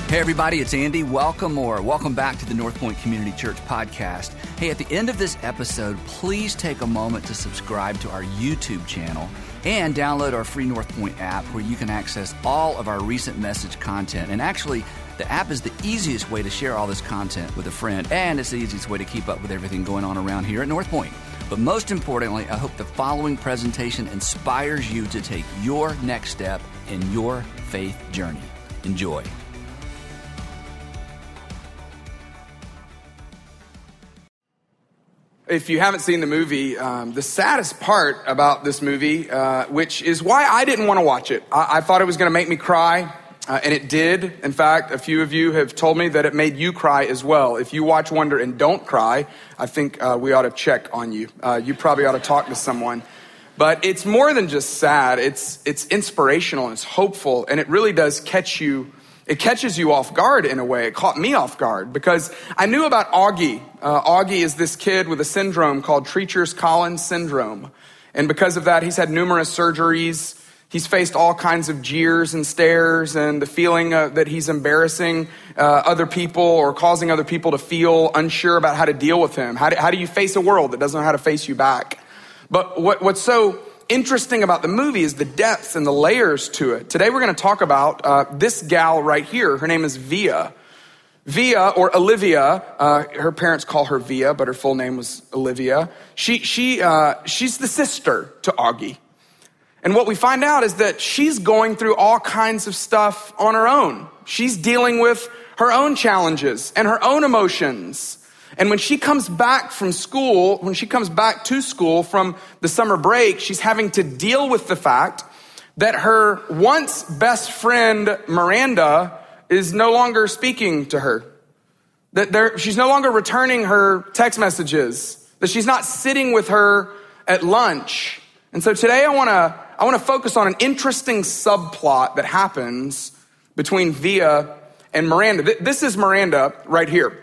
Hey everybody, it's Andy. Welcome back to the North Point Community Church podcast. Hey, at the end of this episode, please take a moment to subscribe to our YouTube channel and download our free North Point app where you can access all of our recent message content. And actually, the app is the easiest way to share all this content with a friend, and it's the easiest way to keep up with everything going on around here at North Point. But most importantly, I hope the following presentation inspires you to take your next step in your faith journey. Enjoy. If you haven't seen the movie, the saddest part about this movie, which is why I didn't want to watch it, I thought it was going to make me cry, and it did. In fact, a few of you have told me that it made you cry as well. If you watch Wonder and don't cry, I think we ought to check on you. You probably ought to talk to someone. But it's more than just sad. It's inspirational and it's hopeful, and it really does catch you. It catches you off guard in a way. It caught me off guard because I knew about Augie. Augie is this kid with a syndrome called Treacher's-Collins syndrome. And because of that, he's had numerous surgeries. He's faced all kinds of jeers and stares and the feeling that he's embarrassing other people or causing other people to feel unsure about how to deal with him. How do you face a world that doesn't know how to face you back? But what's so interesting about the movie is the depth and the layers to it. Today we're going to talk about this gal right here. Her name is Via. Via, or Olivia, her parents call her Via, but her full name was Olivia. She's the sister to Augie. And what we find out is that she's going through all kinds of stuff on her own. She's dealing with her own challenges and her own emotions. And when she comes back to school from the summer break, she's having to deal with the fact that her once best friend, Miranda, is no longer speaking to her. That she's no longer returning her text messages. That she's not sitting with her at lunch. And so today I want to focus on an interesting subplot that happens between Via and Miranda. This is Miranda right here.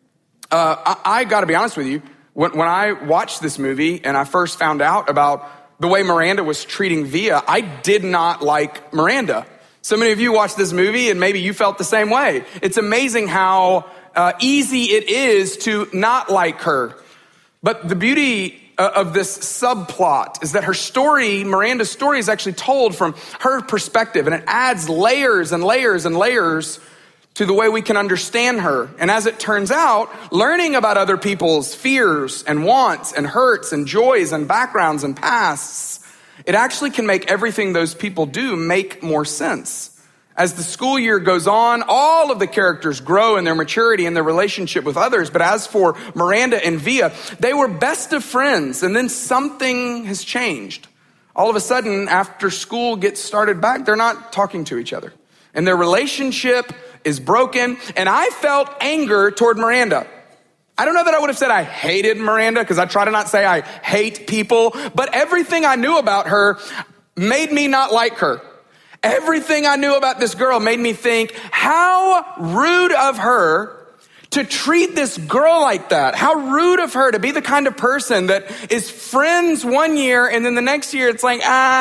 I got to be honest with you, when I watched this movie and I first found out about the way Miranda was treating Via, I did not like Miranda. So many of you watched this movie and maybe you felt the same way. It's amazing how easy it is to not like her. But the beauty of this subplot is that her story, Miranda's story, is actually told from her perspective, and it adds layers and layers and layers to the way we can understand her. And as it turns out, learning about other people's fears and wants and hurts and joys and backgrounds and pasts, it actually can make everything those people do make more sense. As the school year goes on, all of the characters grow in their maturity and their relationship with others. But as for Miranda and Via, they were best of friends, and then something has changed. All of a sudden, after school gets started back, they're not talking to each other. And their relationship is broken, and I felt anger toward Miranda. I don't know that I would have said I hated Miranda, because I try to not say I hate people, but everything I knew about her made me not like her. Everything I knew about this girl made me think, how rude of her to treat this girl like that. How rude of her to be the kind of person that is friends one year, and then the next year it's like,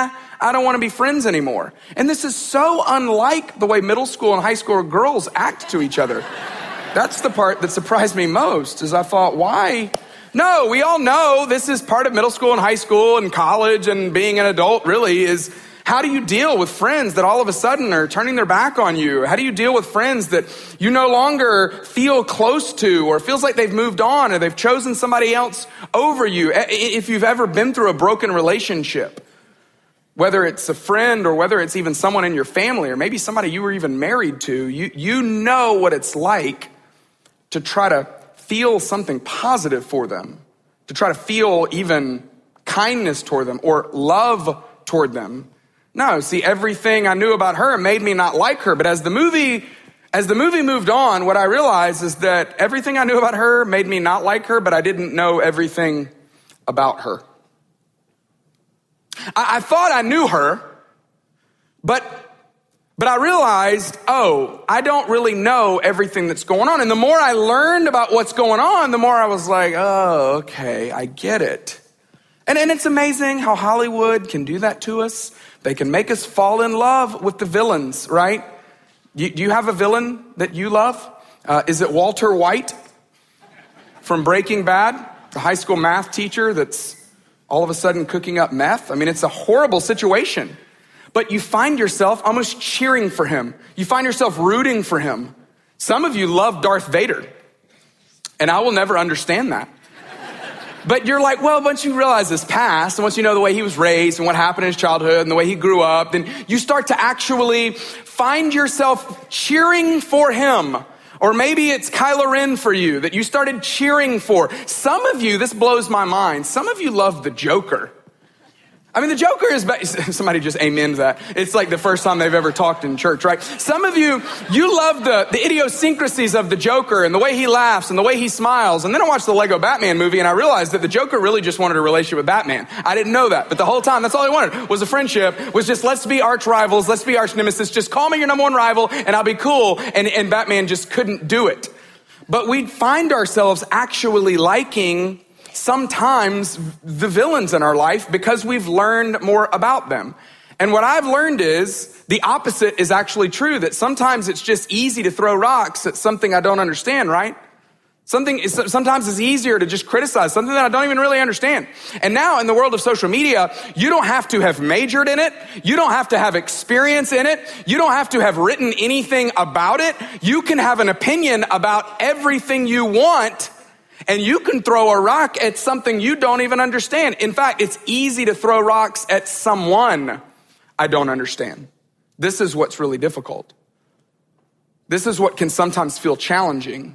I don't want to be friends anymore. And this is so unlike the way middle school and high school girls act to each other. That's the part that surprised me most, is I thought, why? No, we all know this is part of middle school and high school and college and being an adult really is, how do you deal with friends that all of a sudden are turning their back on you? How do you deal with friends that you no longer feel close to, or feels like they've moved on or they've chosen somebody else over you? If you've ever been through a broken relationship, whether it's a friend or whether it's even someone in your family or maybe somebody you were even married to, you know what it's like to try to feel something positive for them, to try to feel even kindness toward them or love toward them. No, see, everything I knew about her made me not like her. But as the movie moved on, what I realized is that everything I knew about her made me not like her, but I didn't know everything about her. I thought I knew her, but I realized, I don't really know everything that's going on. And the more I learned about what's going on, the more I was like, oh, okay, I get it. And it's amazing how Hollywood can do that to us. They can make us fall in love with the villains, right? Do you have a villain that you love? Is it Walter White from Breaking Bad, the high school math teacher that's all of a sudden cooking up meth? I mean, it's a horrible situation. But you find yourself almost cheering for him. You find yourself rooting for him. Some of you love Darth Vader, and I will never understand that. But you're like, well, once you realize his past, and once you know the way he was raised and what happened in his childhood and the way he grew up, then you start to actually find yourself cheering for him. Or maybe it's Kylo Ren for you that you started cheering for. Some of you, this blows my mind, some of you love the Joker. I mean, the Joker is, somebody just amen that. It's like the first time they've ever talked in church, right? Some of you love the idiosyncrasies of the Joker and the way he laughs and the way he smiles. And then I watched the Lego Batman movie and I realized that the Joker really just wanted a relationship with Batman. I didn't know that, but the whole time, that's all he wanted was a friendship, was just let's be arch rivals, let's be arch nemesis, just call me your number one rival and I'll be cool. And Batman just couldn't do it. But we find ourselves actually liking sometimes the villains in our life because we've learned more about them. And what I've learned is the opposite is actually true, that sometimes it's just easy to throw rocks at something I don't understand, right? Sometimes it's easier to just criticize something that I don't even really understand. And now in the world of social media, you don't have to have majored in it. You don't have to have experience in it. You don't have to have written anything about it. You can have an opinion about everything you want. And you can throw a rock at something you don't even understand. In fact, it's easy to throw rocks at someone I don't understand. This is what's really difficult. This is what can sometimes feel challenging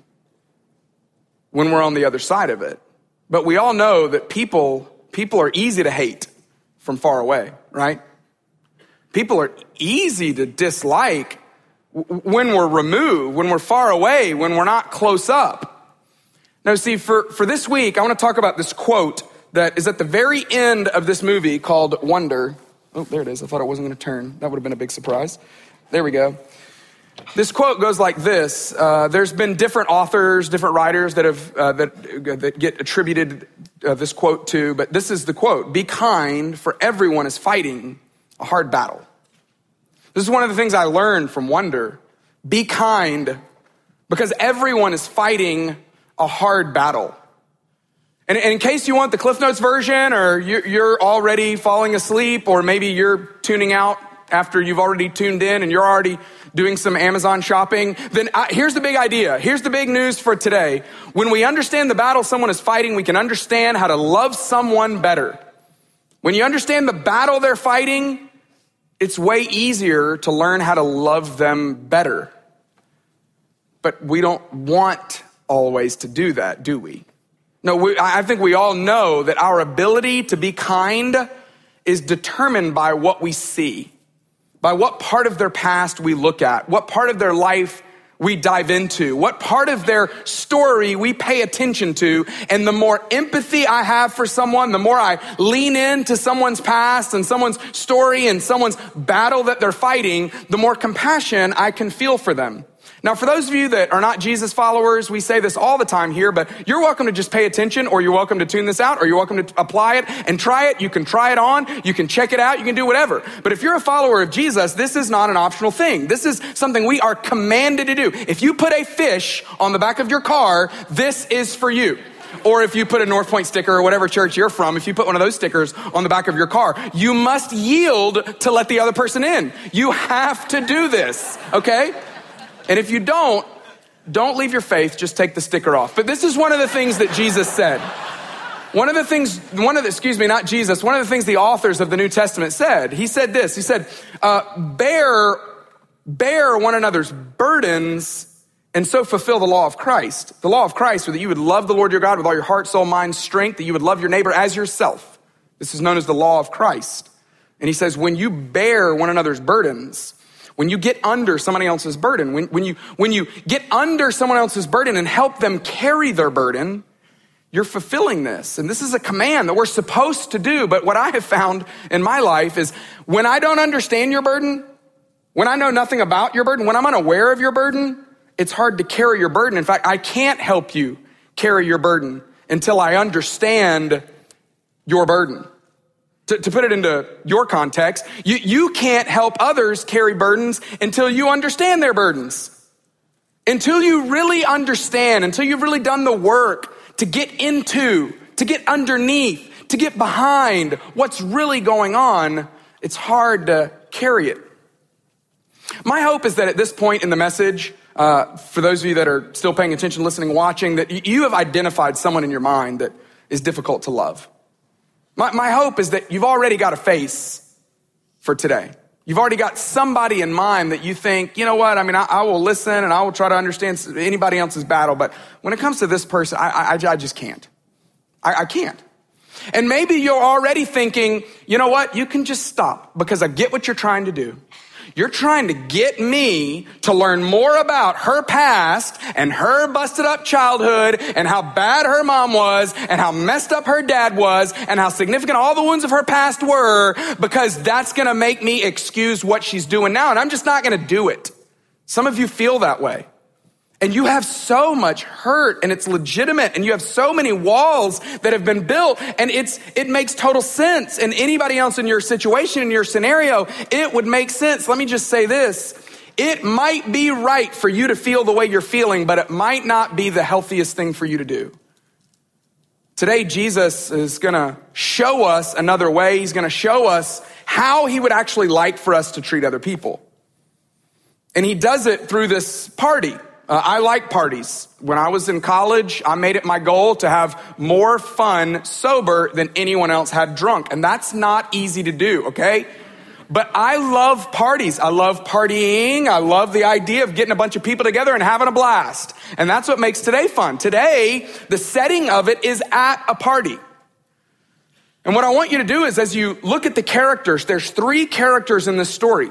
when we're on the other side of it. But we all know that people are easy to hate from far away, right? People are easy to dislike when we're removed, when we're far away, when we're not close up. Now, see, for this week, I want to talk about this quote that is at the very end of this movie called Wonder. Oh, there it is. I thought it wasn't going to turn. That would have been a big surprise. There we go. This quote goes like this. There's been different authors, different writers that have that get attributed this quote to, but this is the quote: "Be kind, for everyone is fighting a hard battle." This is one of the things I learned from Wonder. Be kind, because everyone is fighting a hard battle. And in case you want the Cliff Notes version, or you're already falling asleep, or maybe you're tuning out after you've already tuned in and you're already doing some Amazon shopping, then here's the big idea. Here's the big news for today. When we understand the battle someone is fighting, we can understand how to love someone better. When you understand the battle they're fighting, it's way easier to learn how to love them better. But we don't want always to do that, do we? No, I think we all know that our ability to be kind is determined by what we see, by what part of their past we look at, what part of their life we dive into, what part of their story we pay attention to. And the more empathy I have for someone, the more I lean into someone's past and someone's story and someone's battle that they're fighting, the more compassion I can feel for them. Now, for those of you that are not Jesus followers, we say this all the time here, but you're welcome to just pay attention, or you're welcome to tune this out, or you're welcome to apply it and try it. You can try it on, you can check it out, you can do whatever. But if you're a follower of Jesus, this is not an optional thing. This is something we are commanded to do. If you put a fish on the back of your car, this is for you. Or if you put a North Point sticker, or whatever church you're from, if you put one of those stickers on the back of your car, you must yield to let the other person in. You have to do this, okay? And if you don't leave your faith, just take the sticker off. But this is one of the things that Jesus said. One of the things the authors of the New Testament said. He said this, he said, bear one another's burdens and so fulfill the law of Christ. The law of Christ, that you would love the Lord your God with all your heart, soul, mind, strength, that you would love your neighbor as yourself. This is known as the law of Christ. And he says, when you bear one another's burdens, when you get under somebody else's burden, when you get under someone else's burden and help them carry their burden, you're fulfilling this. And this is a command that we're supposed to do. But what I have found in my life is when I don't understand your burden, when I know nothing about your burden, when I'm unaware of your burden, it's hard to carry your burden. In fact, I can't help you carry your burden until I understand your burden. To put it into your context, you can't help others carry burdens until you understand their burdens. Until you really understand, until you've really done the work to get into, to get underneath, to get behind what's really going on, it's hard to carry it. My hope is that at this point in the message, for those of you that are still paying attention, listening, watching, that you have identified someone in your mind that is difficult to love. My hope is that you've already got a face for today. You've already got somebody in mind that you think, you know what, I will listen and I will try to understand anybody else's battle, but when it comes to this person, I just can't. I can't. And maybe you're already thinking, you know what, you can just stop because I get what you're trying to do. You're trying to get me to learn more about her past and her busted up childhood and how bad her mom was and how messed up her dad was and how significant all the wounds of her past were, because that's going to make me excuse what she's doing now. And I'm just not going to do it. Some of you feel that way. And you have so much hurt and it's legitimate and you have so many walls that have been built and it makes total sense. And anybody else in your situation, in your scenario, it would make sense. Let me just say this. It might be right for you to feel the way you're feeling, but it might not be the healthiest thing for you to do. Today, Jesus is going to show us another way. He's going to show us how he would actually like for us to treat other people. And he does it through this party. I like parties. When I was in college, I made it my goal to have more fun sober than anyone else had drunk. And that's not easy to do, okay? But I love parties. I love partying. I love the idea of getting a bunch of people together and having a blast. And that's what makes today fun. Today, the setting of it is at a party. And what I want you to do is, as you look at the characters, there's 3 characters in this story.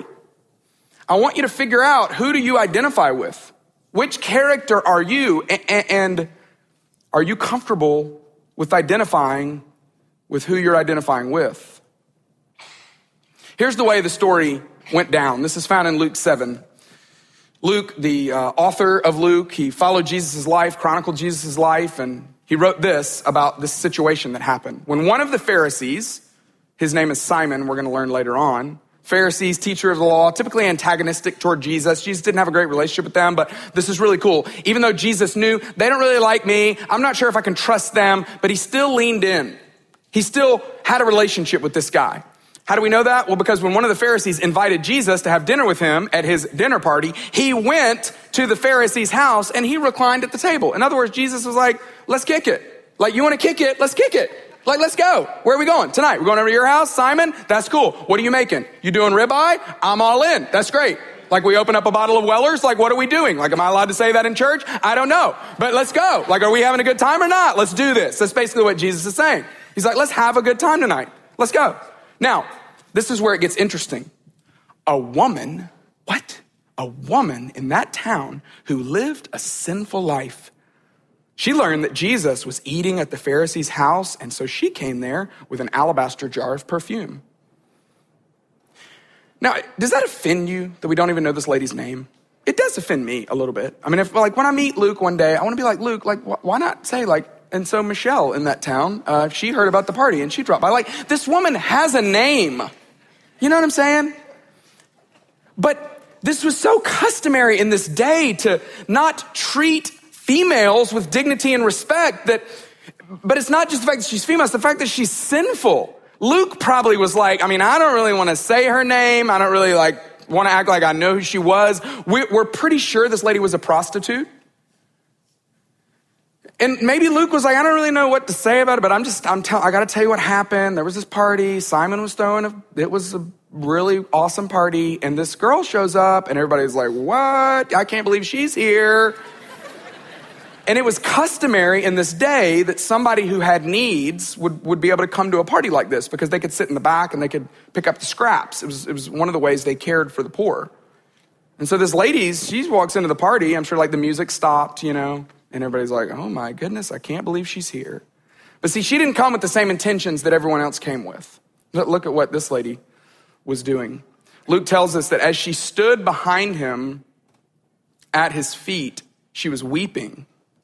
I want you to figure out, who do you identify with? Which character are you? And are you comfortable with identifying with who you're identifying with? Here's the way the story went down. This is found in Luke 7. Luke, the author of Luke, he followed Jesus' life, chronicled Jesus' life, and he wrote this about this situation that happened. When one of the Pharisees, his name is Simon, we're going to learn later on, Pharisees, teacher of the law, typically antagonistic toward Jesus. Jesus didn't have a great relationship with them, but this is really cool. Even though Jesus knew they don't really like me, I'm not sure if I can trust them, but he still leaned in. He still had a relationship with this guy. How do we know that? Well, because when one of the Pharisees invited Jesus to have dinner with him at his dinner party, he went to the Pharisee's house and he reclined at the table. In other words, Jesus was like, let's kick it. Like, you want to kick it? Let's kick it. Like, let's go. Where are we going? Tonight. We're going over to your house, Simon? That's cool. What are you making? You doing ribeye? I'm all in. That's great. Like, we open up a bottle of Weller's? Like, what are we doing? Like, am I allowed to say that in church? I don't know. But let's go. Like, are we having a good time or not? Let's do this. That's basically what Jesus is saying. He's like, let's have a good time tonight. Let's go. Now, this is where it gets interesting. A woman in that town who lived a sinful life. She learned that Jesus was eating at the Pharisee's house, and so she came there with an alabaster jar of perfume. Now, does that offend you that we don't even know this lady's name? It does offend me a little bit. I mean, if like when I meet Luke one day, I want to be like, Luke, like, why not say like, and so Michelle in that town, she heard about the party and she dropped by. Like, this woman has a name. You know what I'm saying? But this was so customary in this day to not treat females with dignity and respect but it's not just the fact that she's female, it's the fact that she's sinful. Luke probably was like, I don't really want to say her name. I don't really want to act like I know who she was. We're pretty sure this lady was a prostitute. And maybe Luke was like, I don't really know what to say about it, but I got to tell you what happened. There was this party. Simon was it was a really awesome party. And this girl shows up and everybody's like, what? I can't believe she's here. And it was customary in this day that somebody who had needs would be able to come to a party like this because they could sit in the back and they could pick up the scraps. It was one of the ways they cared for the poor. And so this lady, she walks into the party. I'm sure like the music stopped, and everybody's like, oh my goodness, I can't believe she's here. But see, she didn't come with the same intentions that everyone else came with. Look at what this lady was doing. Luke tells us that as she stood behind him at his feet, she was weeping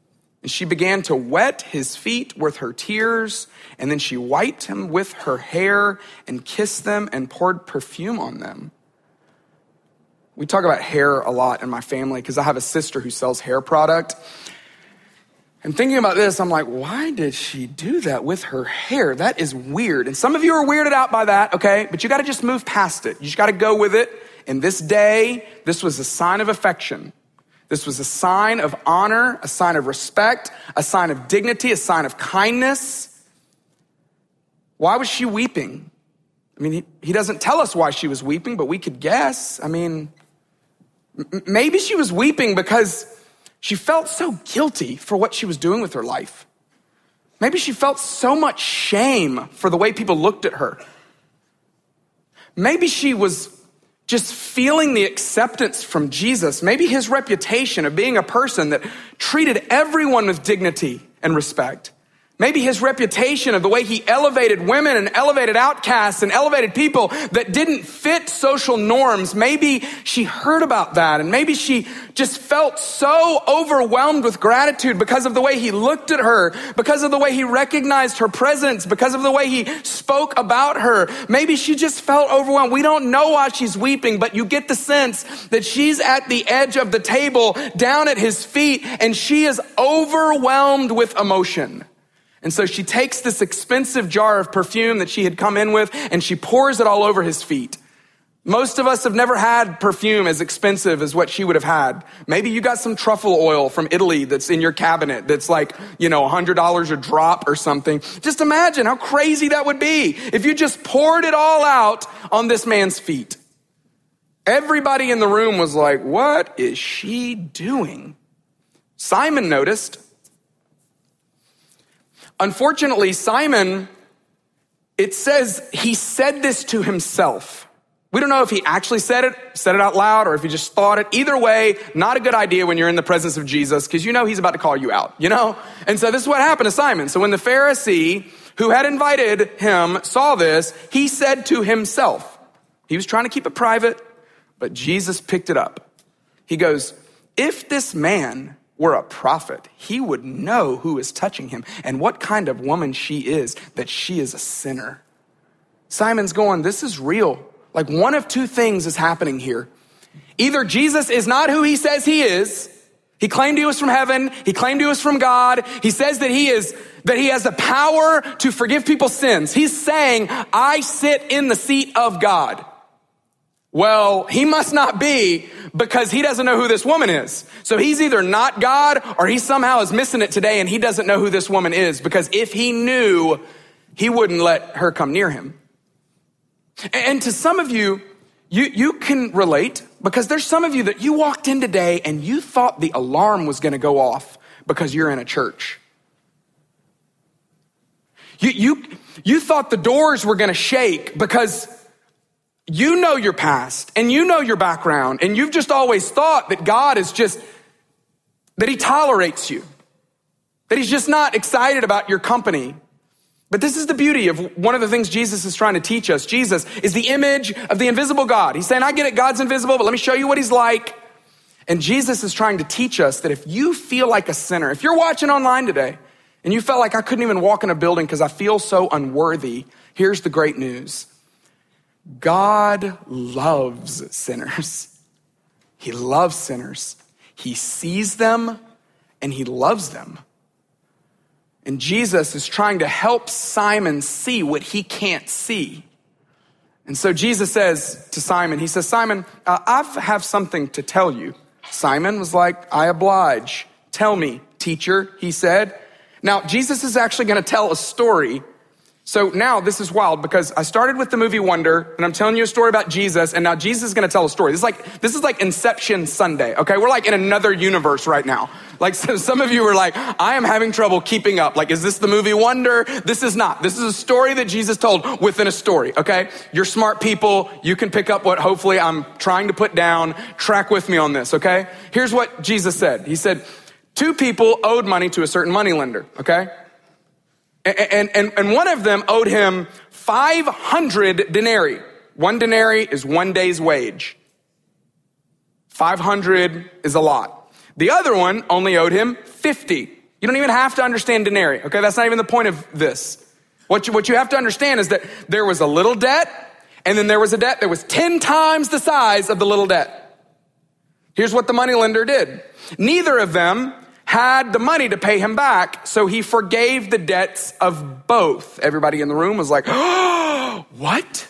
And she began to wet his feet with her tears, and then she wiped him with her hair and kissed them and poured perfume on them. We talk about hair a lot in my family because I have a sister who sells hair product. And thinking about this, I'm like, why did she do that with her hair? That is weird. And some of you are weirded out by that, okay? But you got to just move past it. You just got to go with it. And this day, this was a sign of affection. This was a sign of honor, a sign of respect, a sign of dignity, a sign of kindness. Why was she weeping? I mean, he doesn't tell us why she was weeping, but we could guess. I mean, maybe she was weeping because she felt so guilty for what she was doing with her life. Maybe she felt so much shame for the way people looked at her. Maybe she was just feeling the acceptance from Jesus, maybe his reputation of being a person that treated everyone with dignity and respect. Maybe his reputation of the way he elevated women and elevated outcasts and elevated people that didn't fit social norms. Maybe she heard about that, and maybe she just felt so overwhelmed with gratitude because of the way he looked at her, because of the way he recognized her presence, because of the way he spoke about her. Maybe she just felt overwhelmed. We don't know why she's weeping, but you get the sense that she's at the edge of the table down at his feet, and she is overwhelmed with emotion. And so she takes this expensive jar of perfume that she had come in with, and she pours it all over his feet. Most of us have never had perfume as expensive as what she would have had. Maybe you got some truffle oil from Italy that's in your cabinet that's like, $100 a drop or something. Just imagine how crazy that would be if you just poured it all out on this man's feet. Everybody in the room was like, what is she doing? Simon noticed. Unfortunately, Simon, it says he said this to himself. We don't know if he actually said it out loud, or if he just thought it. Either way, not a good idea when you're in the presence of Jesus, because he's about to call you out, And so this is what happened to Simon. So when the Pharisee who had invited him saw this, he said to himself, he was trying to keep it private, but Jesus picked it up. He goes, if this man were a prophet, he would know who is touching him and what kind of woman she is, that she is a sinner. Simon's going, this is real. Like, one of two things is happening here. Either Jesus is not who he says he is. He claimed he was from heaven. He claimed he was from God. He says that he has the power to forgive people's sins. He's saying, I sit in the seat of God. Well, he must not be, because he doesn't know who this woman is. So he's either not God, or he somehow is missing it today and he doesn't know who this woman is, because if he knew, he wouldn't let her come near him. And to some of you, you can relate, because there's some of you that you walked in today and you thought the alarm was going to go off because you're in a church. You thought the doors were going to shake because you know your past and you know your background, and you've just always thought that God is just, that he tolerates you, that he's just not excited about your company. But this is the beauty of one of the things Jesus is trying to teach us. Jesus is the image of the invisible God. He's saying, I get it, God's invisible, but let me show you what he's like. And Jesus is trying to teach us that if you feel like a sinner, if you're watching online today and you felt like I couldn't even walk in a building because I feel so unworthy, here's the great news. God loves sinners. He loves sinners. He sees them and he loves them. And Jesus is trying to help Simon see what he can't see. And so Jesus says to Simon, he says, Simon, I have something to tell you. Simon was like, I oblige. Tell me, teacher, he said. Now, Jesus is actually going to tell a story. So now this is wild, because I started with the movie Wonder, and I'm telling you a story about Jesus, and now Jesus is going to tell a story. This is like Inception Sunday, okay? We're like in another universe right now. Like, so some of you are like, I am having trouble keeping up. Like, is this the movie Wonder? This is not. This is a story that Jesus told within a story, okay? You're smart people. You can pick up what hopefully I'm trying to put down. Track with me on this, okay? Here's what Jesus said. He said, 2 people owed money to a certain moneylender, okay? And one of them owed him 500 denarii. 1 denarii is 1 day's wage. 500 is a lot. The other one only owed him 50. You don't even have to understand denarii, okay? That's not even the point of this. What you have to understand is that there was a little debt, and then there was a debt that was 10 times the size of the little debt. Here's what the moneylender did. Neither of them had the money to pay him back, so he forgave the debts of both. Everybody in the room was like, oh, what?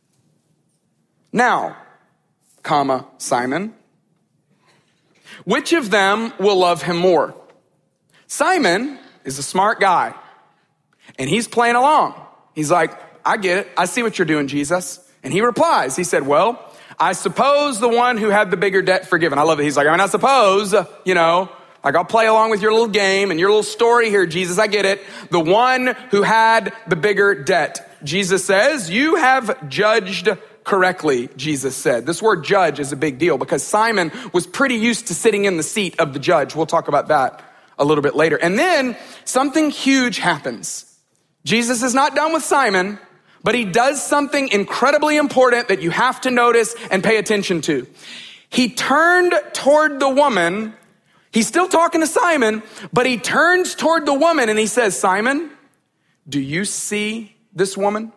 Now, Simon, which of them will love him more? Simon is a smart guy, and he's playing along. He's like, I get it. I see what you're doing, Jesus. And he replies, he said, well, I suppose the one who had the bigger debt forgiven. I love it. He's like, I suppose, like I'll play along with your little game and your little story here, Jesus. I get it. The one who had the bigger debt. Jesus says, you have judged correctly, Jesus said. This word judge is a big deal because Simon was pretty used to sitting in the seat of the judge. We'll talk about that a little bit later. And then something huge happens. Jesus is not done with Simon, but he does something incredibly important that you have to notice and pay attention to. He turned toward the woman. He's still talking to Simon, but he turns toward the woman and he says, Simon, do you see this woman?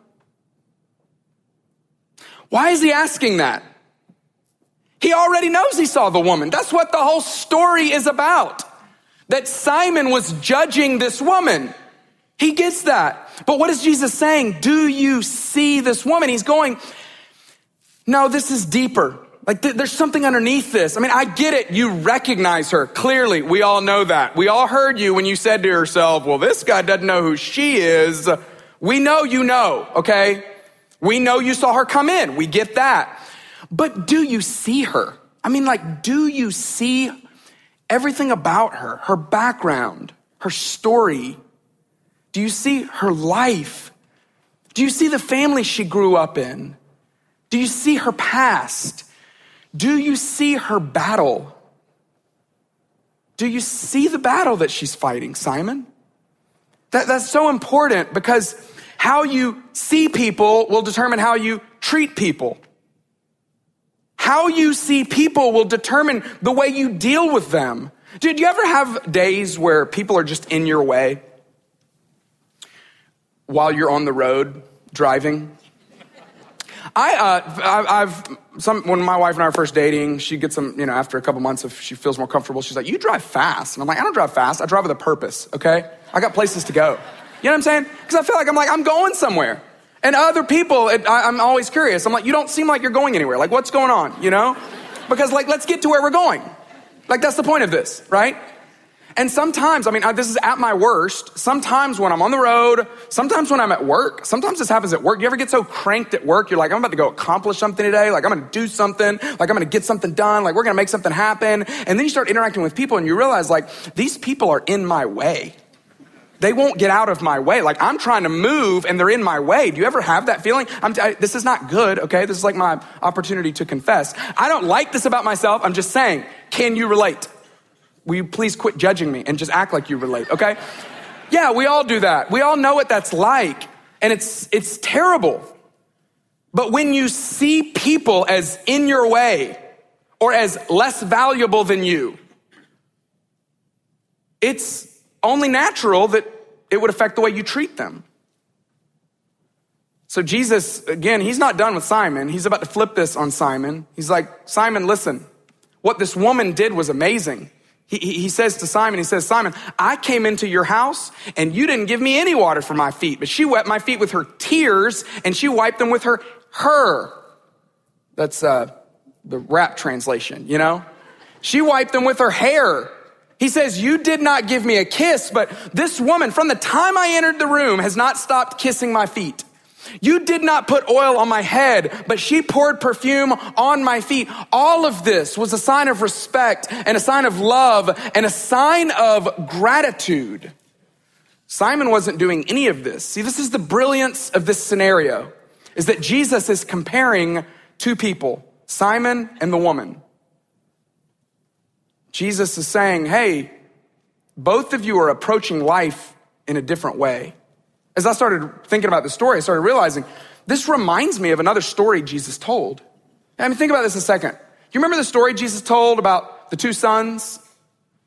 Why is he asking that? He already knows he saw the woman. That's what the whole story is about. That Simon was judging this woman. He gets that. But what is Jesus saying? Do you see this woman? He's going, no, this is deeper. Like there's something underneath this. I mean, I get it. You recognize her. Clearly, we all know that. We all heard you when you said to yourself, well, this guy doesn't know who she is. We know you know, okay? We know you saw her come in. We get that. But do you see her? I mean, like, do you see everything about her, her background, her story? Do you see her life? Do you see the family she grew up in? Do you see her past? Do you see her battle? Do you see the battle that she's fighting, Simon? That's so important because how you see people will determine how you treat people. How you see people will determine the way you deal with them. Did you ever have days where people are just in your way while you're on the road driving? When my wife and I were first dating, she gets some, after a couple months, if she feels more comfortable, she's like, you drive fast. And I'm like, I don't drive fast. I drive with a purpose, okay? I got places to go. You know what I'm saying? Because I feel like I'm going somewhere. And other people, I'm always curious. I'm like, you don't seem like you're going anywhere. Like, what's going on, Because let's get to where we're going. Like, that's the point of this, right? And sometimes, this is at my worst. Sometimes when I'm on the road, sometimes when I'm at work, sometimes this happens at work. You ever get so cranked at work? You're like, I'm about to go accomplish something today. Like, I'm going to do something. Like, I'm going to get something done. Like, we're going to make something happen. And then you start interacting with people and you realize, like, these people are in my way. They won't get out of my way. Like, I'm trying to move and they're in my way. Do you ever have that feeling? This is not good, okay? This is like my opportunity to confess. I don't like this about myself. I'm just saying, can you relate? Will you please quit judging me and just act like you relate, okay? Yeah, we all do that. We all know what that's like. And it's terrible. But when you see people as in your way or as less valuable than you, it's only natural that it would affect the way you treat them. So Jesus, again, he's not done with Simon. He's about to flip this on Simon. He's like, Simon, listen, what this woman did was amazing. He says to Simon, Simon, I came into your house and you didn't give me any water for my feet, but she wet my feet with her tears and she wiped them with her. That's the rap translation, She wiped them with her hair. He says, you did not give me a kiss, but this woman from the time I entered the room has not stopped kissing my feet. You did not put oil on my head, but she poured perfume on my feet. All of this was a sign of respect and a sign of love and a sign of gratitude. Simon wasn't doing any of this. See, this is the brilliance of this scenario, is that Jesus is comparing two people, Simon and the woman. Jesus is saying, hey, both of you are approaching life in a different way. As I started thinking about the story, I started realizing this reminds me of another story Jesus told. Think about this a second. You remember the story Jesus told about the two sons?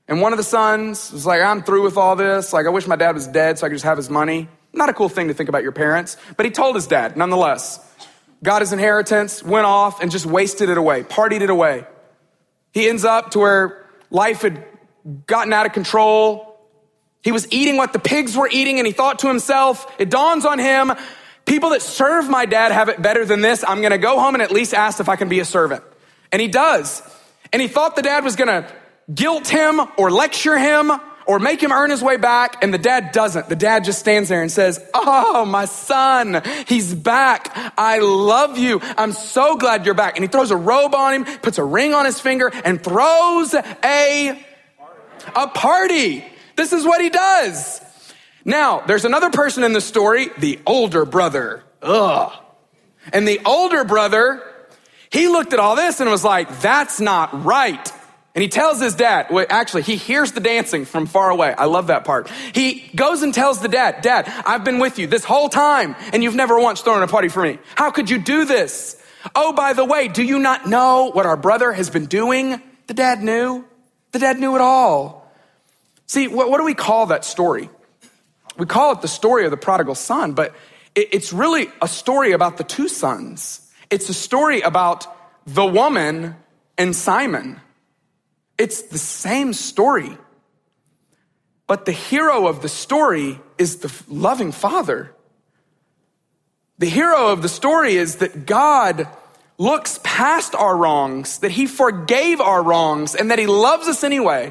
And one of the sons was like, I'm through with all this. Like, I wish my dad was dead so I could just have his money. Not a cool thing to think about your parents, but he told his dad nonetheless. Got his inheritance, went off and just wasted it away, partied it away. He ends up to where life had gotten out of control. He was eating what the pigs were eating, and he thought to himself, it dawns on him, people that serve my dad have it better than this. I'm gonna go home and at least ask if I can be a servant. And he does. And he thought the dad was gonna guilt him or lecture him or make him earn his way back, and the dad doesn't. The dad just stands there and says, oh, my son, he's back. I love you. I'm so glad you're back. And he throws a robe on him, puts a ring on his finger, and throws a party. This is what he does. Now, there's another person in the story, the older brother. And the older brother, he looked at all this and was like, that's not right. And he tells his dad, well, actually, he hears the dancing from far away. I love that part. He goes and tells the dad, Dad, I've been with you this whole time and you've never once thrown a party for me. How could you do this? Oh, by the way, do you not know what our brother has been doing? The dad knew. The dad knew it all. See, what do we call that story? We call it the story of the prodigal son, but it's really a story about the two sons. It's a story about the woman and Simon. It's the same story, but the hero of the story is the loving father. The hero of the story is that God looks past our wrongs, that he forgave our wrongs, and that he loves us anyway.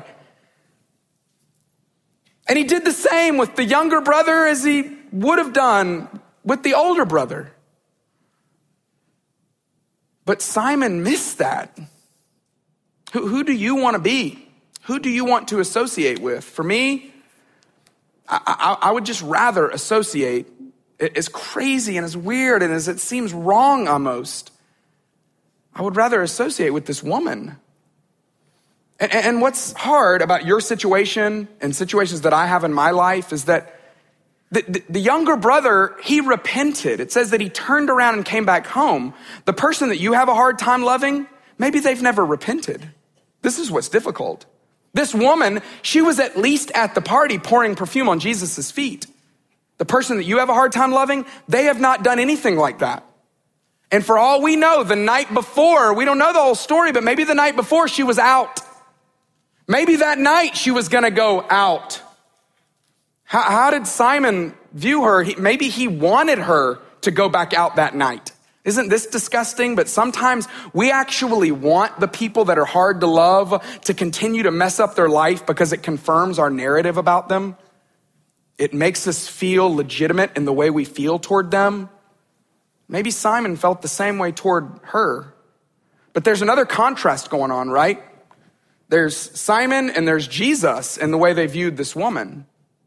And he did the same with the younger brother as he would have done with the older brother. But Simon missed that. Who do you want to be? Who do you want to associate with? For me, I would just rather associate, as crazy and as weird and as it seems wrong almost, I would rather associate with this woman. And what's hard about your situation and situations that I have in my life is that the younger brother, he repented. It says that he turned around and came back home. The person that you have a hard time loving, maybe they've never repented. This is what's difficult. This woman, she was at least at the party pouring perfume on Jesus' feet. The person that you have a hard time loving, they have not done anything like that. And for all we know, the night before, we don't know the whole story, but maybe the night before she was out. Maybe that night she was gonna go out. How did Simon view her? Maybe he wanted her to go back out that night. Isn't this disgusting? But sometimes we actually want the people that are hard to love to continue to mess up their life because it confirms our narrative about them. It makes us feel legitimate in the way we feel toward them. Maybe Simon felt the same way toward her. But there's another contrast going on, right? There's Simon and there's Jesus in the way they viewed this woman.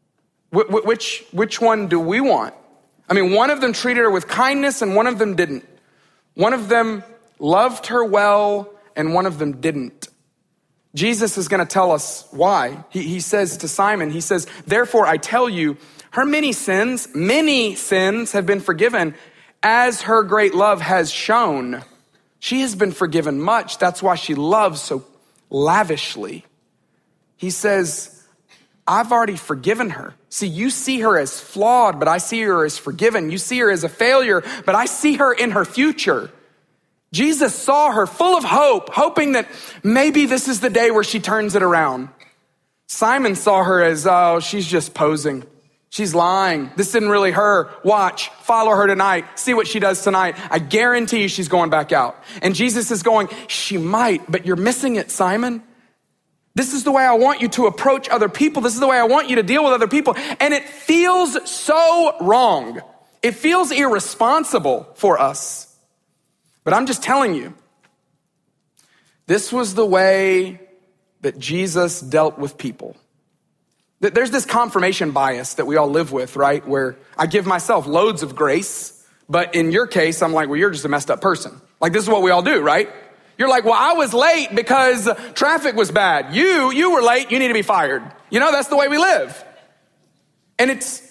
Which one do we want? I mean, one of them treated her with kindness and one of them didn't. One of them loved her well and one of them didn't. Jesus is going to tell us why. He says to Simon, he says, therefore I tell you, her many sins have been forgiven as her great love has shown. She has been forgiven much. That's why she loves so lavishly. He says, I've already forgiven her. See, you see her as flawed, but I see her as forgiven. You see her as a failure, but I see her in her future. Jesus saw her full of hope, hoping that maybe this is the day where she turns it around. Simon saw her as, oh, she's just posing. She's lying. This isn't really her. Watch, follow her tonight. See what she does tonight. I guarantee you she's going back out. And Jesus is going, she might, but you're missing it, Simon. This is the way I want you to approach other people. This is the way I want you to deal with other people. And it feels so wrong. It feels irresponsible for us. But I'm just telling you, this was the way that Jesus dealt with people. There's this confirmation bias that we all live with, right? Where I give myself loads of grace, but in your case, I'm like, well, you're just a messed up person. Like, this is what we all do, right? You're like, well, I was late because traffic was bad. You were late. You need to be fired. You know, that's the way we live. And it's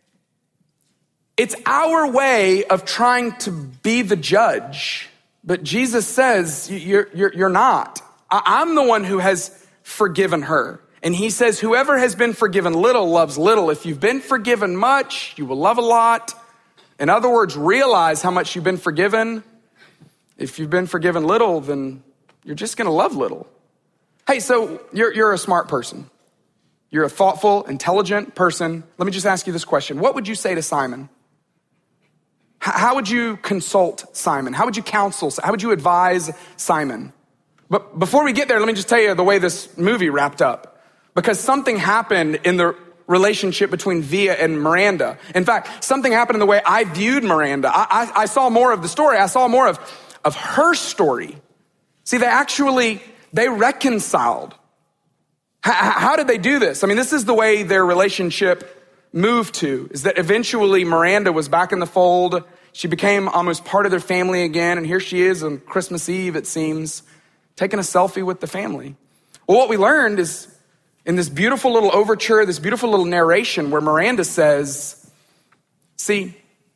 our way of trying to be the judge. But Jesus says, you're not. I'm the one who has forgiven her. And he says, whoever has been forgiven little loves little. If you've been forgiven much, you will love a lot. In other words, realize how much you've been forgiven. If you've been forgiven little, then you're just going to love little. Hey, so you're a smart person. You're a thoughtful, intelligent person. Let me just ask you this question. What would you say to Simon? How would you consult Simon? How would you counsel? How would you advise Simon? But before we get there, let me just tell you the way this movie wrapped up. Because something happened in the relationship between Via and Miranda. In fact, something happened in the way I viewed Miranda. I saw more of the story. I saw more of her story. See, they reconciled. How did they do this? I mean, this is the way their relationship moved to, is that eventually Miranda was back in the fold. She became almost part of their family again. And here she is on Christmas Eve, it seems, taking a selfie with the family. Well, what we learned is in this beautiful little overture, this beautiful little narration where Miranda says, see,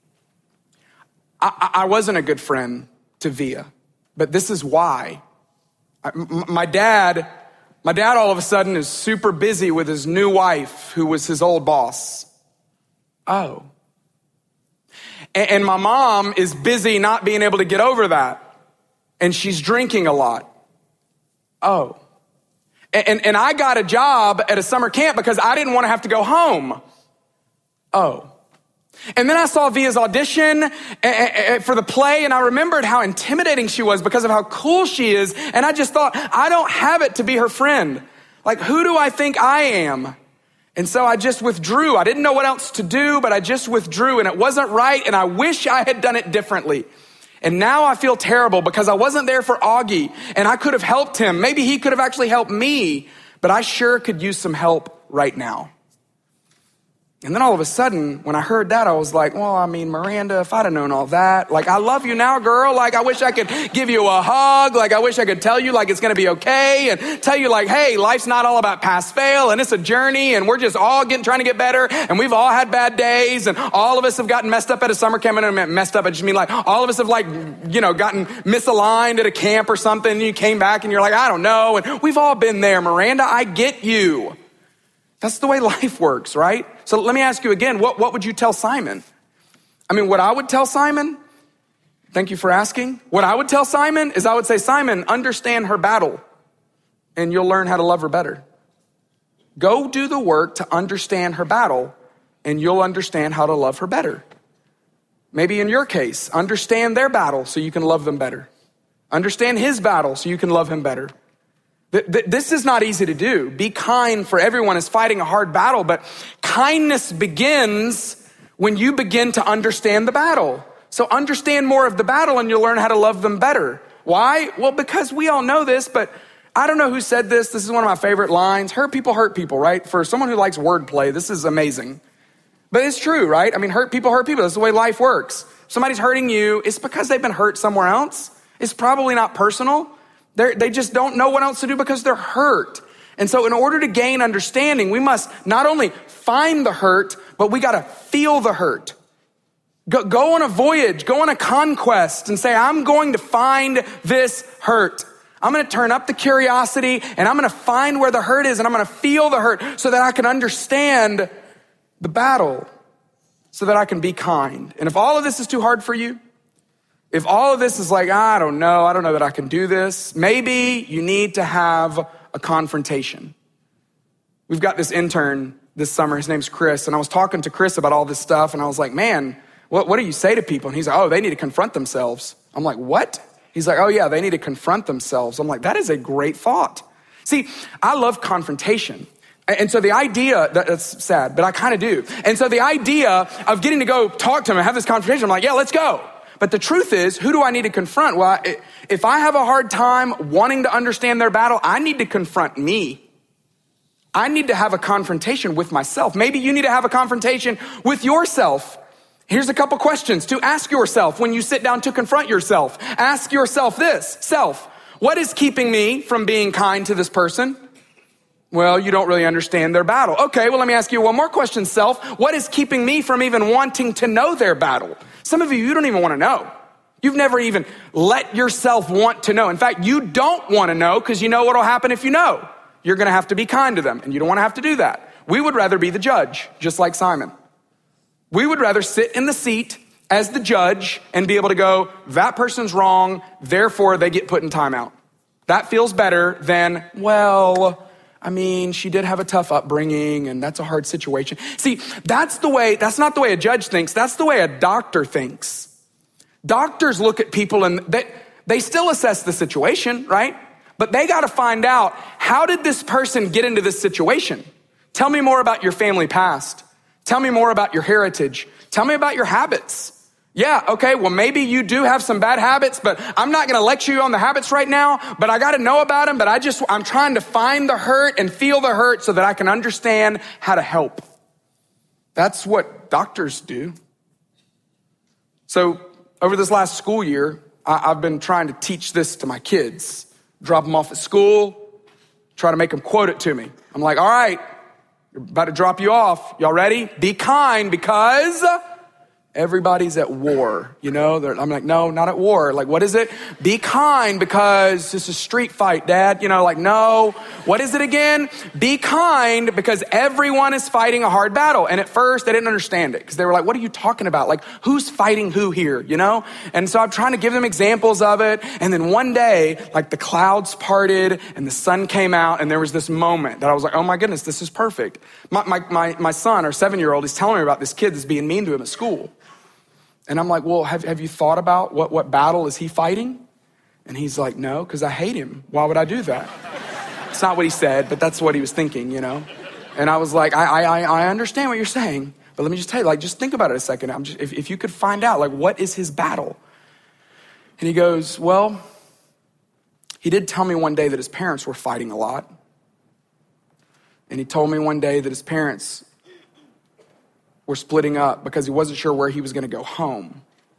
I wasn't a good friend to Via, but this is why. My dad all of a sudden is super busy with his new wife, who was his old boss. Oh. And my mom is busy not being able to get over that. And she's drinking a lot. Oh. And I got a job at a summer camp because I didn't want to have to go home. Oh. And then I saw Via's audition for the play, and I remembered how intimidating she was because of how cool she is. And I just thought, I don't have it to be her friend. Like, who do I think I am? And so I just withdrew. I didn't know what else to do, but I just withdrew, and it wasn't right, and I wish I had done it differently. And now I feel terrible because I wasn't there for Augie, and I could have helped him. Maybe he could have actually helped me, but I sure could use some help right now. And then all of a sudden, when I heard that, I was like, well, I mean, Miranda, if I'd have known all that, like, I love you now, girl. Like, I wish I could give you a hug. Like, I wish I could tell you, like, it's going to be okay. And tell you, like, hey, life's not all about pass fail. And it's a journey. And we're just all trying to get better. And we've all had bad days. And all of us have gotten messed up at a summer camp. And messed up, I just mean, like, all of us have, like, gotten misaligned at a camp or something. And you came back and you're like, I don't know. And we've all been there, Miranda. I get you. That's the way life works, right? So let me ask you again, what would you tell Simon? I mean, what I would tell Simon, thank you for asking. What I would tell Simon is I would say, Simon, understand her battle and you'll learn how to love her better. Go do the work to understand her battle and you'll understand how to love her better. Maybe in your case, understand their battle so you can love them better. Understand his battle so you can love him better. This is not easy to do. Be kind, for everyone is fighting a hard battle, but kindness begins when you begin to understand the battle. So understand more of the battle and you'll learn how to love them better. Why? Well, because we all know this, but I don't know who said this. This is one of my favorite lines. Hurt people, right? For someone who likes wordplay, this is amazing. But it's true, right? I mean, hurt people. That's the way life works. If somebody's hurting you, it's because they've been hurt somewhere else. It's probably not personal. They just don't know what else to do because they're hurt. And so in order to gain understanding, we must not only find the hurt, but we got to feel the hurt. Go on a voyage, go on a conquest and say, I'm going to find this hurt. I'm going to turn up the curiosity and I'm going to find where the hurt is and I'm going to feel the hurt so that I can understand the battle, so that I can be kind. And if all of this is too hard for you, if all of this is like, I don't know that I can do this, maybe you need to have a confrontation. We've got this intern this summer, his name's Chris, and I was talking to Chris about all this stuff, and I was like, man, what do you say to people? And he's like, oh, they need to confront themselves. I'm like, what? He's like, oh yeah, they need to confront themselves. I'm like, that is a great thought. See, I love confrontation. And so the idea, that's sad, but I kind of do. And so the idea of getting to go talk to him and have this conversation, I'm like, yeah, let's go. But the truth is, who do I need to confront? Well, if I have a hard time wanting to understand their battle, I need to confront me. I need to have a confrontation with myself. Maybe you need to have a confrontation with yourself. Here's a couple questions to ask yourself when you sit down to confront yourself. Ask yourself this, self, what is keeping me from being kind to this person? Well, you don't really understand their battle. Okay, well, let me ask you one more question, self. What is keeping me from even wanting to know their battle? Some of you don't even want to know. You've never even let yourself want to know. In fact, you don't want to know because you know what will happen if you know. you're going to have to be kind to them, and you don't want to have to do that. We would rather be the judge, just like Simon. We would rather sit in the seat as the judge and be able to go, that person's wrong, therefore they get put in timeout. That feels better than, well, I mean, she did have a tough upbringing and that's a hard situation. See, that's not the way a judge thinks. That's the way a doctor thinks. Doctors look at people and they still assess the situation, right? But they got to find out, how did this person get into this situation? Tell me more about your family past. Tell me more about your heritage. Tell me about your habits. Yeah, okay, well, maybe you do have some bad habits, but I'm not going to lecture you on the habits right now, but I got to know about them, but I'm trying to find the hurt and feel the hurt so that I can understand how to help. That's what doctors do. So over this last school year, I've been trying to teach this to my kids. Drop them off at school, try to make them quote it to me. I'm like, all right, we're about to drop you off. Y'all ready? Be kind because everybody's at war, you know? I'm like, no, not at war. Like, what is it? Be kind because it's a street fight, Dad. You know, like, no. What is it again? Be kind because everyone is fighting a hard battle. And at first, they didn't understand it because they were like, what are you talking about? Like, who's fighting who here, you know? And so I'm trying to give them examples of it. And then one day, like, the clouds parted and the sun came out and there was this moment that I was like, oh my goodness, this is perfect. My son, our 7-year-old, is telling me about this kid that's being mean to him at school. And I'm like, well, have you thought about what battle is he fighting? And he's like, no, because I hate him. Why would I do that? It's not what he said, but that's what he was thinking, you know? And I was like, I understand what you're saying, but let me just tell you, like, just think about it a second. If you could find out, like, what is his battle? And he goes, well, he did tell me one day that his parents were fighting a lot. And he told me one day that his parents were splitting up because he wasn't sure where he was going to go home.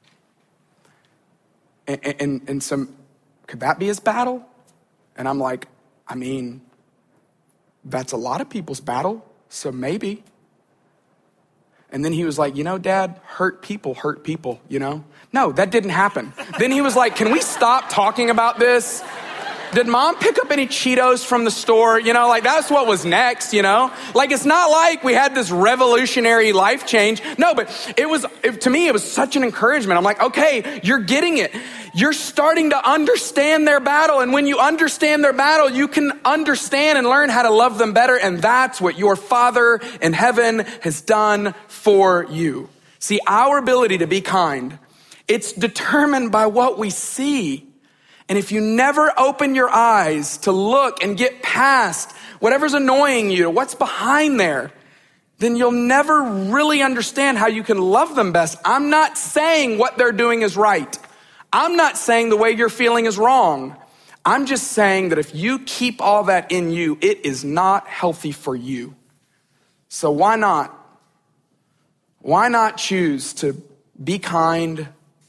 And some, could that be his battle? And I'm like, I mean, that's a lot of people's battle, so maybe. And then he was like, you know, Dad, hurt people, you know? No, that didn't happen. Then he was like, can we stop talking about this? Did Mom pick up any Cheetos from the store? You know, like, that's what was next, you know? Like, it's not like we had this revolutionary life change. No, but to me, it was such an encouragement. I'm like, okay, you're getting it. You're starting to understand their battle. And when you understand their battle, you can understand and learn how to love them better. And that's what your Father in heaven has done for you. See, our ability to be kind, it's determined by what we see. And if you never open your eyes to look and get past whatever's annoying you, what's behind there, then you'll never really understand how you can love them best. I'm not saying what they're doing is right. I'm not saying the way you're feeling is wrong. I'm just saying that if you keep all that in you, it is not healthy for you. So why not? Why not choose to be kind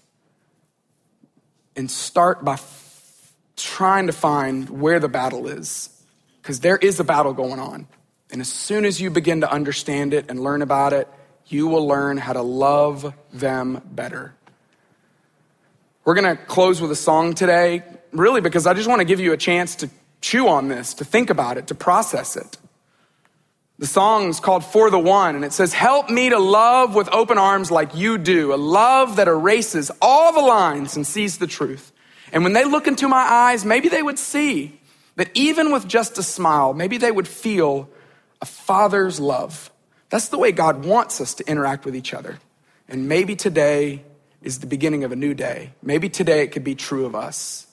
and start by trying to find where the battle is? Because there is a battle going on. And as soon as you begin to understand it and learn about it, you will learn how to love them better. We're going to close with a song today, really because I just want to give you a chance to chew on this, to think about it, to process it. The song's called For the One, and it says, help me to love with open arms like you do, a love that erases all the lines and sees the truth. And when they look into my eyes, maybe they would see that even with just a smile, maybe they would feel a father's love. That's the way God wants us to interact with each other. And maybe today is the beginning of a new day. Maybe today it could be true of us.